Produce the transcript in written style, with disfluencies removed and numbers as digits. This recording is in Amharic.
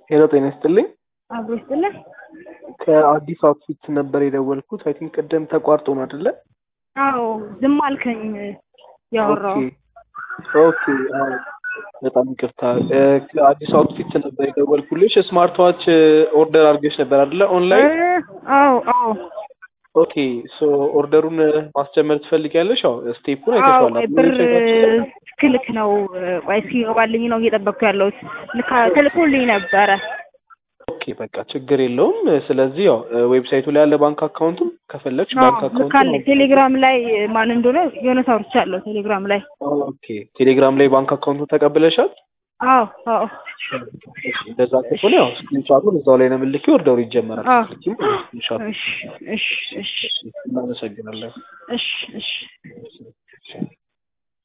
ሄሎ ጤና ይስጥልኝ። አብሮ ይስጥልኝ። ከአዲስ አውትፊት ነበር የደወልኩት። አይ ቲንክ ቅድም ተቋርጦ ነው አይደለ? አዎ ዝም አልከኝ ያወራው። ኦኬ አዎ በጣም ይቅርታ። ከአዲስ አውትፊት ነበር የደወልኩልሽ። ስማርት ዋች ኦርደር አድርገሽ ነበር አይደለ? ኦንላይን። አዎ ኦኬ ሶ ኦርደሩን ማስጀመር ትፈልጊያለሽ? አዎ ስቴፑን አዎ አይተሽዋል አይደል? ብር ዌብሳይታችን ትክክልክ ነው። ቆይ ሲገባልኝ ነው እየጠበቅኩ ያለሁት። ልካ ተልኮልኝ ነበረ። ኦኬ በቃ ችግር የለውም። ስለዚህ ያው ዌብሳይቱ ላይ ያለ ባንክ አካውንቱም ከፈለግሽ ባንክ አካውንቱም ልካልኝ። ቴሌግራም ላይ ማን እንደሆነ የሆነ ሰው አውርቻለሁ ቴሌግራም ላይ። ኦኬ ቴሌግራም ላይ ባንክ አካውንቱን ተቀብለሻል? አዎ እንደዛ ከሆነ ያው ስክሪንሾቱን እዛው ላይ ነው የምልኪው። ኦርደሩ ይጀመራል። አዎ ስክሪንሾት እሺ እናመሰግናለን። እሺ